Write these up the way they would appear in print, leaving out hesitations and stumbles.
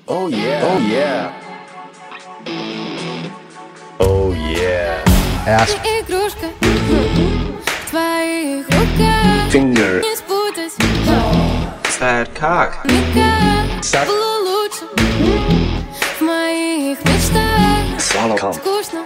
Oh yeah. Oh yeah. Oh yeah. Ass. Игрушка в твоих руках. Finger. Не спутать. Fat cock. Suck. Было лучше в моих мечтах. Swallow. Come. Скучно.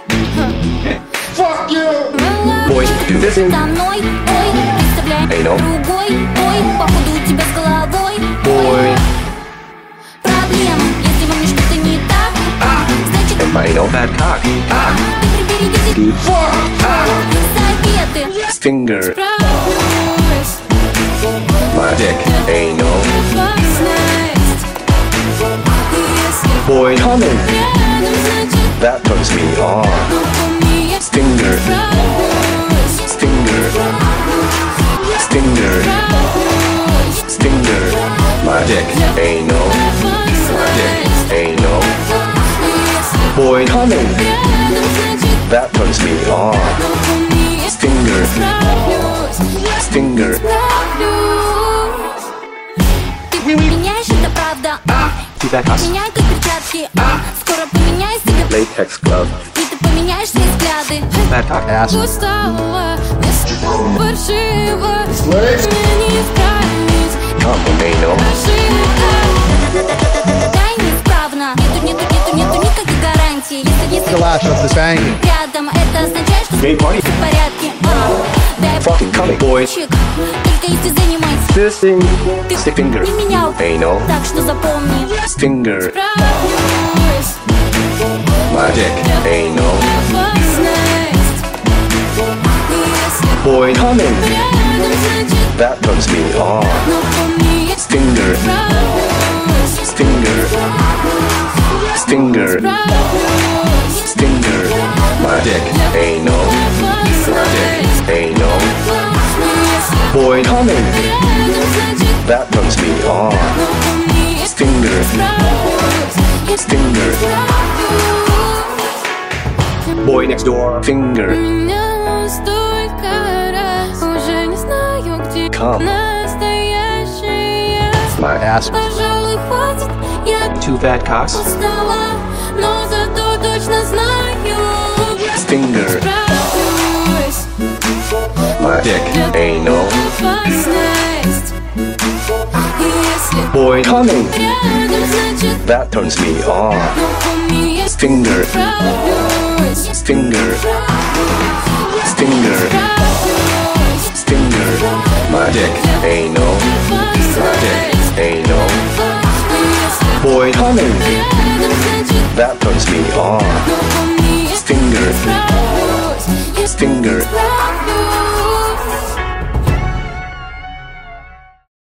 Boys do this in. Со мной, ой, представляй Anal. другой, ой, походу у тебя с головой, Boy. проблема, если во мне что-то не так, значит, And my anal. Fat cock. приберегите советы. Finger. Справлюсь. My dick. Anal. Опасность. Если Boy. Coming. рядом, значит, That turns me on. помни, я Stinger. справлюсь. Stinger. Stinger. Stinger. My dick. Anal. My dick. Anal. Boy. Coming. Рядом, значит, That turns me on. помни, я Stinger. справлюсь. Stinger. Справлюсь. Ты меняешь, это правда, Two fat cocks. меняй как перчатки, скоро поменяй себе, Latex glove. и ты поменяешь свои взгляды. Fat cock. Ass. Устала, не паршиво, мне не исправить Come. Anal. ошибок. Дай неисправно, нету никаких гарантий. Если Flash of the banging. рядом, это означает, что Gay party. все в порядке. Дай Fucking coming. Boy. чик, только если занимайся. Fisting. Stick finger. Не менял, Anal. так что запомни. Stinger. Справлюсь. My dick. Anal. Опасность. Если Boy. Coming. рядом, значит, That turns me on. но помни, я Stinger. справлюсь. Stinger. Stinger. Справлюсь. Stinger. My dick. Anal. My dick. Anal. Если Boy. Coming. рядом, значит, That turns me on. но помни, я Stinger. справлюсь. Stinger. Boy next door. Finger. Меня столько раз уже не знаю, где Come. настоящий я. My ass. Пожалуй, хватит, я Two fat cocks. устала, но зато точно знаю. Stinger. Справлюсь. My dick. Anal. Опасность. Если Boy. Coming. рядом, значит, That turns me on. но помни, я Stinger. справлюсь. Stinger. Stinger. Справлюсь. Stinger. My dick. Anal. My dick. Anal. Если Boy. Coming. рядом, значит, That turns me on. но помни, я Stinger. справлюсь. Stinger.